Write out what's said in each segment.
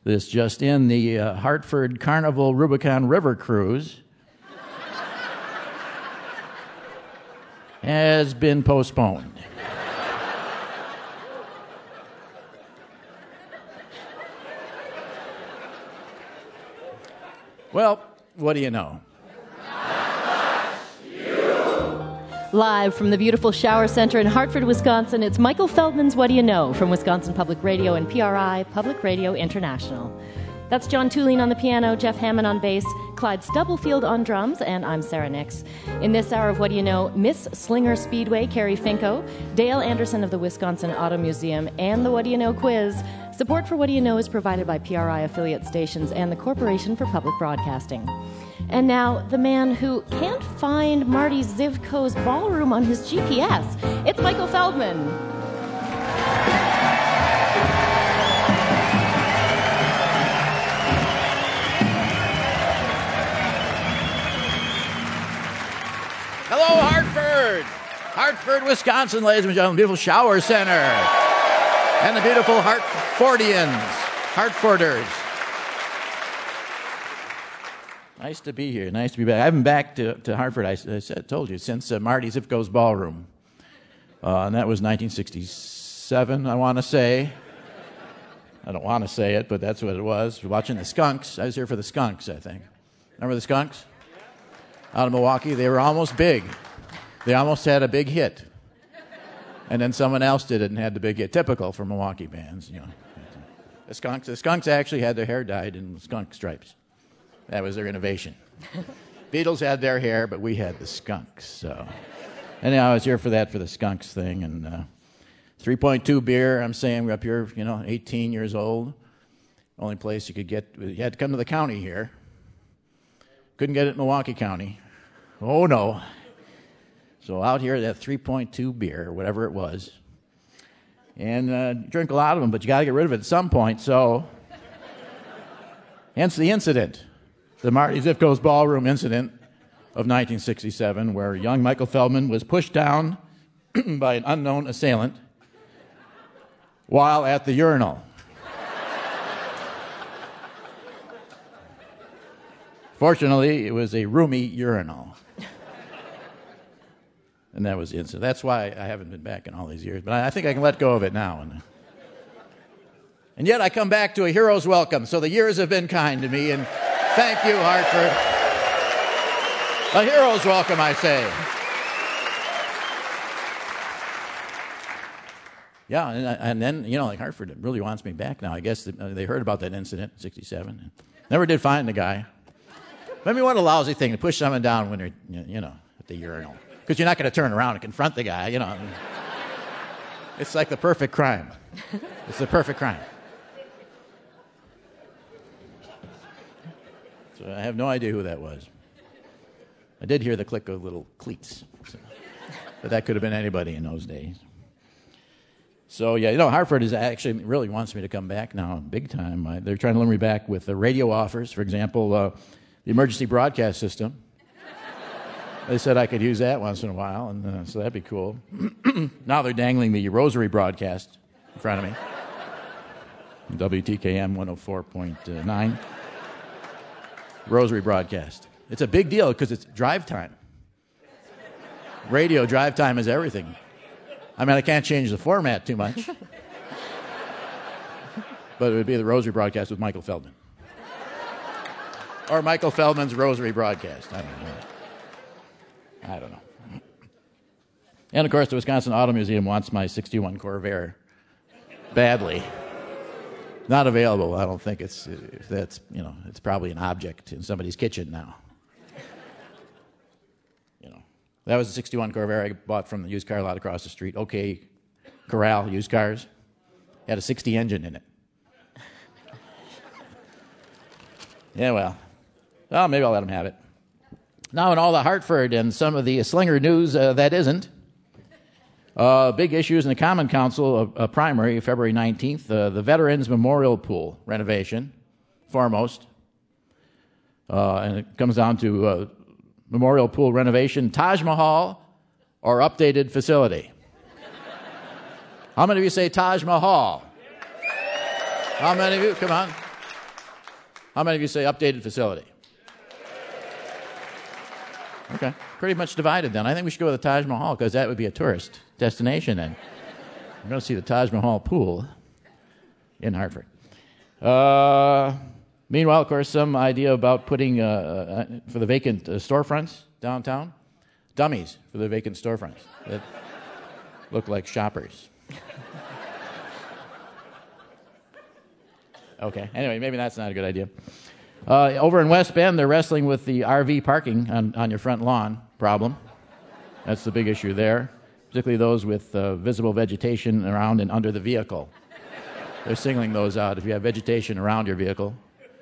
This just in, the Hartford Carnival Rubicon River Cruise has been postponed. Well, what do you know? Live from the beautiful Shower Center in Hartford, Wisconsin, it's Michael Feldman's What Do You Know? From Wisconsin Public Radio and PRI, Public Radio International. That's John Tulane on the piano, Jeff Hammond on bass, Clyde Stubblefield on drums, and I'm Sarah Nix. In this hour of What Do You Know, Miss Slinger Speedway, Carrie Finko, Dale Anderson of the Wisconsin Auto Museum, and the What Do You Know quiz. Support for What Do You Know is provided by PRI affiliate stations and the Corporation for Public Broadcasting. And now, the man who can't find Marty Zivko's ballroom on his GPS. It's Michael Feldman. Hello, Hartford! Hartford, Wisconsin, ladies and gentlemen, beautiful Shower Center. And the beautiful Hartforders. Nice to be here. Nice to be back. I haven't been back to Hartford, I told you, since Marty Zivko's ballroom. And that was 1967, I want to say. I don't want to say it, but that's what it was. Watching the Skunks. I was here for the Skunks, I think. Remember the Skunks? Out of Milwaukee. They were almost big. They almost had a big hit. And then someone else did it and had the big hit. Typical for Milwaukee bands, you know. The Skunks actually had their hair dyed in skunk stripes. That was their innovation. Beatles had their hair, but we had the Skunks. So, anyhow, I was here for the Skunks thing. And 3.2 beer, I'm saying we're up here, 18 years old. Only place you could get, you had to come to the county here. Couldn't get it in Milwaukee County. Oh, no. So out here, that 3.2 beer, or whatever it was. And drink a lot of them, but you got to get rid of it at some point. So, hence the incident. The Marty Zivko's ballroom incident of 1967, where young Michael Feldman was pushed down by an unknown assailant while at the urinal. Fortunately, it was a roomy urinal. And that was the incident. That's why I haven't been back in all these years. But I think I can let go of it now. And yet I come back to a hero's welcome. So the years have been kind to me, and thank you, Hartford. A hero's welcome, I say. Yeah, and then, Hartford really wants me back now. I guess they heard about that incident in 1967. Never did find the guy. Maybe what a lousy thing to push someone down when they're, at the urinal. Because you're not going to turn around and confront the guy, It's like the perfect crime. It's the perfect crime. So I have no idea who that was. I did hear the click of little cleats. But that could have been anybody in those days. So, Hartford is actually really wants me to come back now big time. They're trying to lure me back with the radio offers. For example, the emergency broadcast system. They said I could use that once in a while, and so that'd be cool. Now they're dangling the Rosary broadcast in front of me. WTKM 104.9. Rosary broadcast. It's a big deal because it's drive time. Radio drive time is everything. I can't change the format too much. But it would be the Rosary broadcast with Michael Feldman. Or Michael Feldman's Rosary broadcast. I don't know. And, of course, the Wisconsin Auto Museum wants my 61 Corvair badly. Not available. I don't think it's probably an object in somebody's kitchen now. That was a 61 Corvair I bought from the used car lot across the street. OK Corral used cars. Had a 60 engine in it. Yeah, well, maybe I'll let them have it. Now in all the Hartford and some of the Slinger news that isn't. Big issues in the Common Council primary, February 19th. The Veterans Memorial Pool renovation, foremost. And it comes down to Memorial Pool renovation, Taj Mahal, or updated facility. How many of you say Taj Mahal? How many of you? Come on. How many of you say updated facility? Okay, pretty much divided then. I think we should go to the Taj Mahal because that would be a tourist destination and we're going to see the Taj Mahal pool in Hartford. Meanwhile, of course, some idea about putting, for the vacant storefronts downtown, dummies for the vacant storefronts that look like shoppers. Okay, anyway, maybe that's not a good idea. Over in West Bend, they're wrestling with the RV parking on your front lawn problem. That's the big issue there, particularly those with visible vegetation around and under the vehicle. They're singling those out if you have vegetation around your vehicle.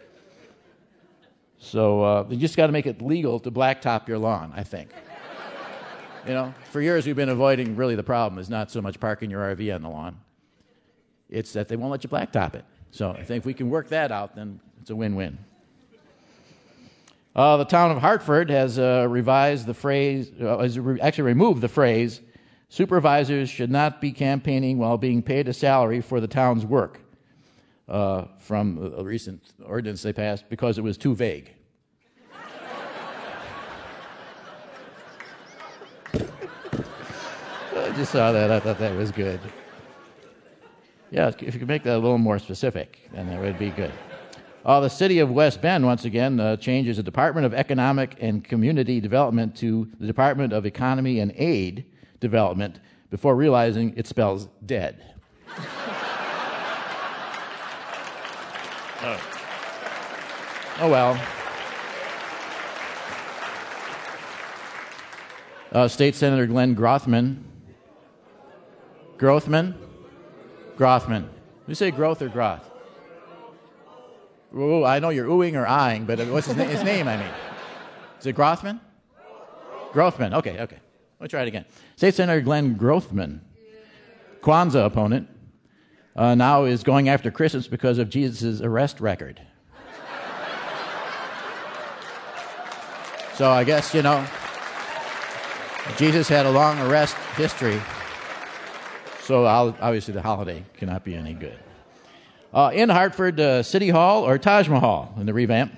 So you just got to make it legal to blacktop your lawn, I think. You know, for years we've been avoiding really the problem is not so much parking your RV on the lawn. It's that they won't let you blacktop it. So I think if we can work that out, then it's a win-win. The town of Hartford has revised the phrase, actually removed the phrase, supervisors should not be campaigning while being paid a salary for the town's work from a recent ordinance they passed because it was too vague. I just saw that. I thought that was good. Yeah, if you could make that a little more specific, then that would be good. The city of West Bend, once again, changes the Department of Economic and Community Development to the Department of Economy and Aid Development before realizing it spells dead. Oh well. State Senator Glenn Grothman. Grothman. You say growth or groth? Ooh, I know you're oohing or eyeing, but what's his name, I mean? Is it Grothman? Grothman, okay. We'll try it again. State Senator Glenn Grothman, Kwanzaa opponent, now is going after Christmas because of Jesus' arrest record. So I guess, you know, Jesus had a long arrest history, so obviously the holiday cannot be any good. In Hartford, City Hall or Taj Mahal in the revamp.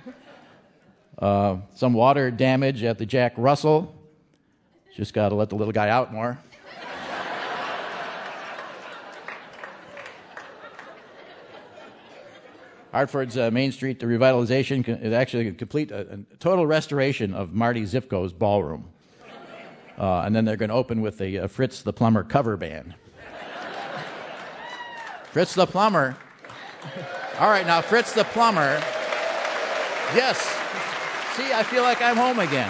Some water damage at the Jack Russell. Just got to let the little guy out more. Hartford's Main Street, the revitalization is actually a total restoration of Marty Zifko's ballroom. And then they're going to open with a Fritz the Plumber cover band. Fritz the Plumber. All right, now Fritz the Plumber. Yes. See, I feel like I'm home again.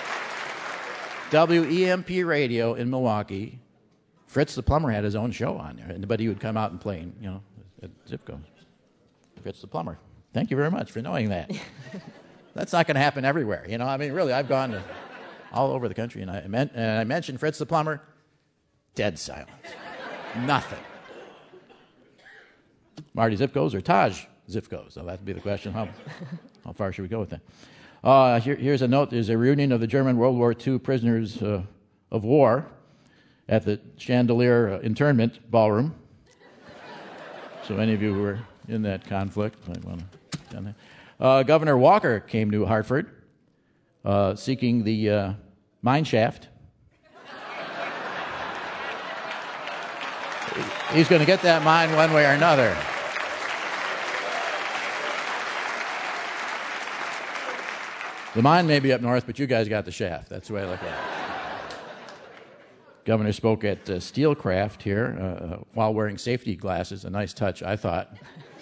WEMP Radio in Milwaukee. Fritz the Plumber had his own show on there, but he would come out and play, you know, at Zipco. Fritz the Plumber. Thank you very much for knowing that. That's not going to happen everywhere, you know. I mean, really, I've gone to all over the country, and I mentioned Fritz the Plumber. Dead silence. Nothing. Marty Zifko's or Taj Zifko's? So that would be the question. How far should we go with that? Here's a note. There's a reunion of the German World War II prisoners of war at the Chandelier Internment Ballroom. So any of you who were in that conflict might want to done that. Governor Walker came to Hartford seeking the mine shaft. He's going to get that mine one way or another. The mine may be up north, but you guys got the shaft. That's the way I look at it. Governor spoke at Steelcraft here while wearing safety glasses. A nice touch, I thought.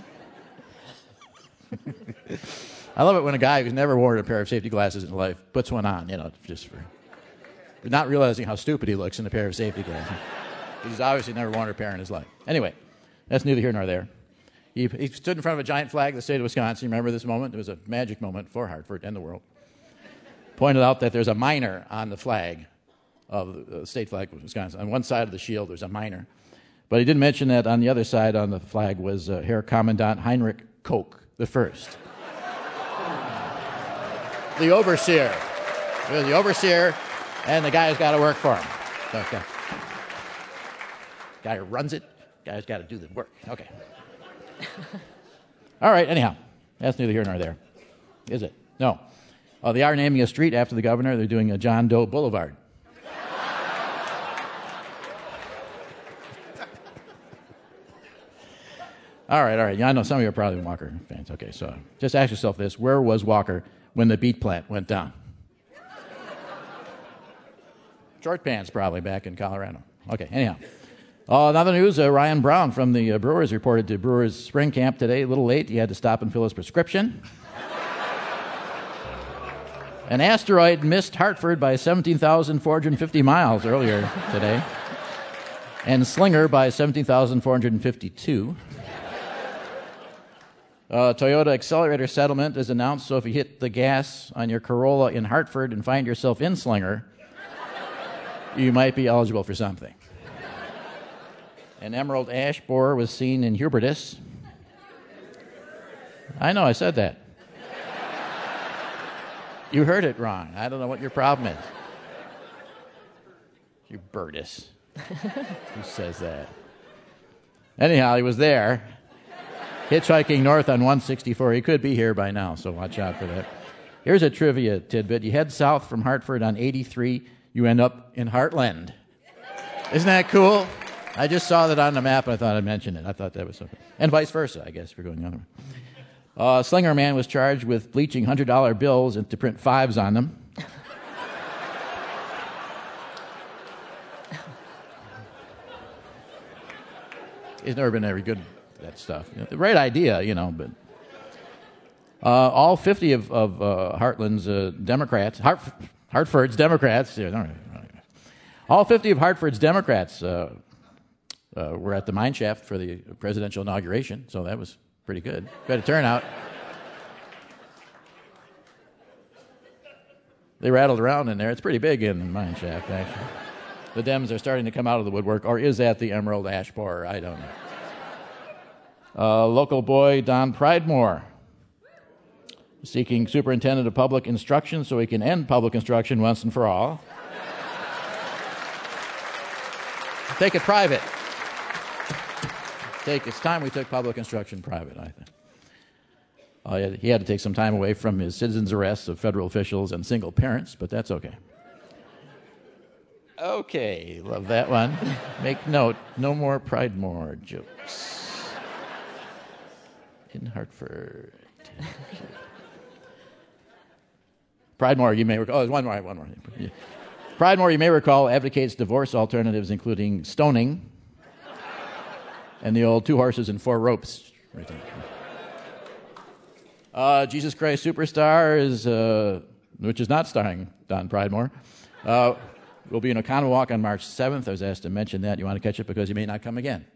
I love it when a guy who's never worn a pair of safety glasses in life puts one on, you know, just for not realizing how stupid he looks in a pair of safety glasses. He's obviously never worn a pair in his life. Anyway, that's neither here nor there. He stood in front of a giant flag of the state of Wisconsin. Remember this moment? It was a magic moment for Hartford and the world. Pointed out that there's a miner on the flag of the state flag of Wisconsin. On one side of the shield, there's a miner. But he didn't mention that on the other side on the flag was Herr Commandant Heinrich Koch the First. The overseer. The overseer and the guy who's got to work for him. Okay. Guy who runs it, guy who's got to do the work. Okay. All right, anyhow. That's neither here nor there. Is it? No. They are naming a street after the governor. They're doing a John Doe Boulevard. All right. Yeah, I know some of you are probably Walker fans. Okay, so just ask yourself this. Where was Walker when the beet plant went down? Short pants, probably, back in Colorado. Okay, anyhow. Another news, Ryan Brown from the Brewers reported to Brewers spring camp today, a little late. He had to stop and fill his prescription. An asteroid missed Hartford by 17,450 miles earlier today, and Slinger by 17,452. Toyota accelerator settlement is announced, so if you hit the gas on your Corolla in Hartford and find yourself in Slinger, you might be eligible for something. An emerald ash borer was seen in Hubertus. I know, I said that. You heard it wrong. I don't know what your problem is. Hubertus. Who says that? Anyhow, he was there, hitchhiking north on 164. He could be here by now, so watch out for that. Here's a trivia tidbit. You head south from Hartford on 83, you end up in Heartland. Isn't that cool? I just saw that on the map, and I thought I'd mention it. I thought that was something. And vice versa, I guess, if you're going the other way. Slinger Man was charged with bleaching $100 bills and to print fives on them. He's never been very good at that stuff. You know, the right idea, but... all 50 of Heartland's Democrats, Hartford's Democrats, all 50 of Hartford's Democrats were at the mine shaft for the presidential inauguration, so that was pretty good. Quite a turnout. They rattled around in there. It's pretty big in the mine shaft, actually. The Dems are starting to come out of the woodwork, or is that the emerald ash borer? I don't know. Local boy Don Pridemore seeking superintendent of public instruction so he can end public instruction once and for all. Take it private. It's time we took public instruction private, I think. He had to take some time away from his citizens' arrests of federal officials and single parents, but that's okay. Okay, love that one. Make note, no more Pridemore jokes. In Hartford. Pridemore, you may recall. Oh, one more. Yeah. Pridemore, you may recall, advocates divorce alternatives, including stoning and the old 2 horses and 4 ropes. Jesus Christ Superstar is, which is not starring Don Pridemore, will be in Oconomowoc on March 7th. I was asked to mention that. You want to catch it because you may not come again.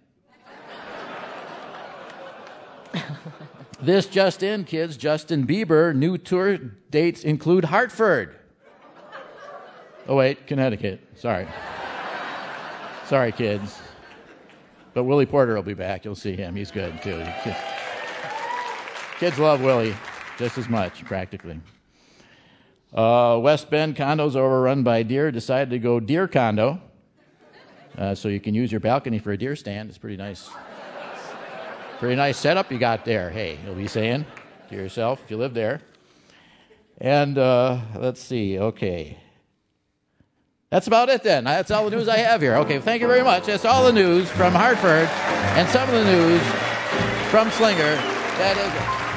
This just in, kids, Justin Bieber, new tour dates include Hartford. Oh, wait, Connecticut. Sorry, kids. But Willie Porter will be back. You'll see him. He's good, too. Kids love Willie just as much, practically. West Bend condos overrun by deer decided to go deer condo. So you can use your balcony for a deer stand. It's pretty nice. Pretty nice setup you got there. Hey, you'll be saying to yourself if you live there. And let's see. Okay. That's about it then. That's all the news I have here. Okay, thank you very much. That's all the news from Hartford and some of the news from Slinger. That is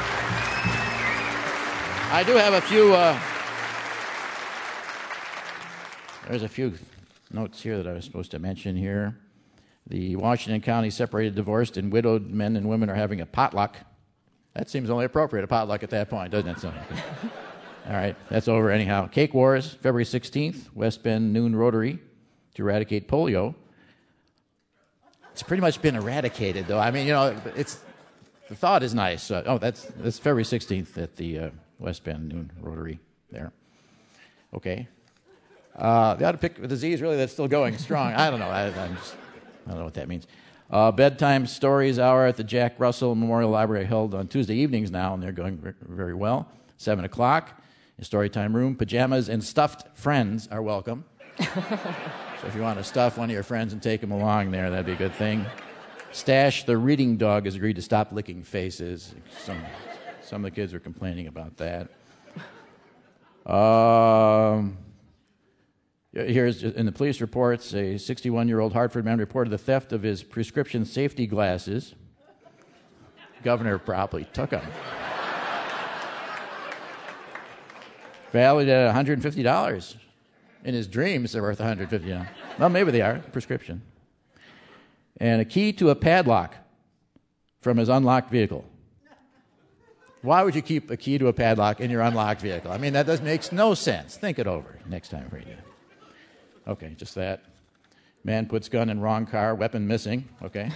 it. I do have a few... there's a few notes here that I was supposed to mention here. The Washington County Separated, Divorced, and Widowed Men and Women are having a potluck. That seems only appropriate, a potluck at that point, doesn't it? All right, that's over anyhow. Cake Wars, February 16th, West Bend Noon Rotary to eradicate polio. It's pretty much been eradicated, though. I mean, the thought is nice. That's February 16th at the West Bend Noon Rotary there. Okay. They ought to pick a disease, really, that's still going strong. I don't know. I don't know what that means. Bedtime Stories Hour at the Jack Russell Memorial Library held on Tuesday evenings now, and they're going very well. 7 o'clock. In Storytime Room, pajamas and stuffed friends are welcome. So if you want to stuff one of your friends and take them along there, that'd be a good thing. Stash the reading dog has agreed to stop licking faces. Some of the kids were complaining about that. Here's in the police reports, a 61-year-old Hartford man reported the theft of his prescription safety glasses. Governor probably took them. Valued at $150. In his dreams, they're worth $150. Well, maybe they are, prescription. And a key to a padlock from his unlocked vehicle. Why would you keep a key to a padlock in your unlocked vehicle? I mean, that makes no sense. Think it over next time for you. Okay, just that. Man puts gun in wrong car, weapon missing. Okay.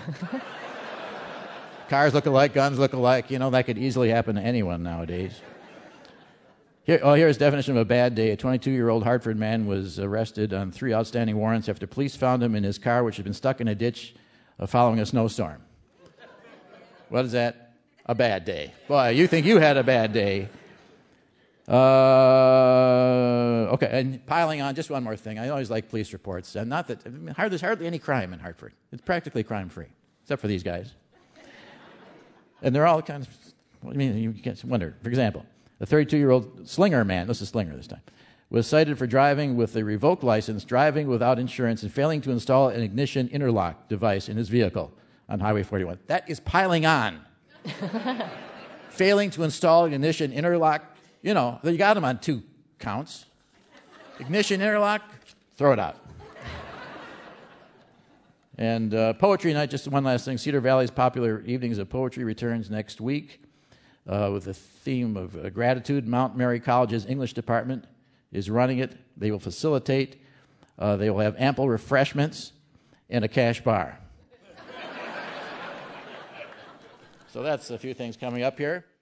Cars look alike, guns look alike. You know, that could easily happen to anyone nowadays. Here's the definition of a bad day. A 22-year-old Hartford man was arrested on 3 outstanding warrants after police found him in his car, which had been stuck in a ditch following a snowstorm. What is that? A bad day. Boy, you think you had a bad day. Okay, and piling on, just one more thing. I always like police reports. And not that there's hardly any crime in Hartford. It's practically crime-free, except for these guys. And they're all kind of, what do you mean? You can't wonder. For example, a 32-year-old Slinger man, this is Slinger this time, was cited for driving with a revoked license, driving without insurance, and failing to install an ignition interlock device in his vehicle on Highway 41. That is piling on. Failing to install an ignition interlock, you know, you got him on 2 counts. Ignition interlock, throw it out. And poetry night, just one last thing. Cedar Valley's popular Evenings of Poetry returns next week with the theme of gratitude. Mount Mary College's English department is running it. They will facilitate. They will have ample refreshments and a cash bar. So that's a few things coming up here.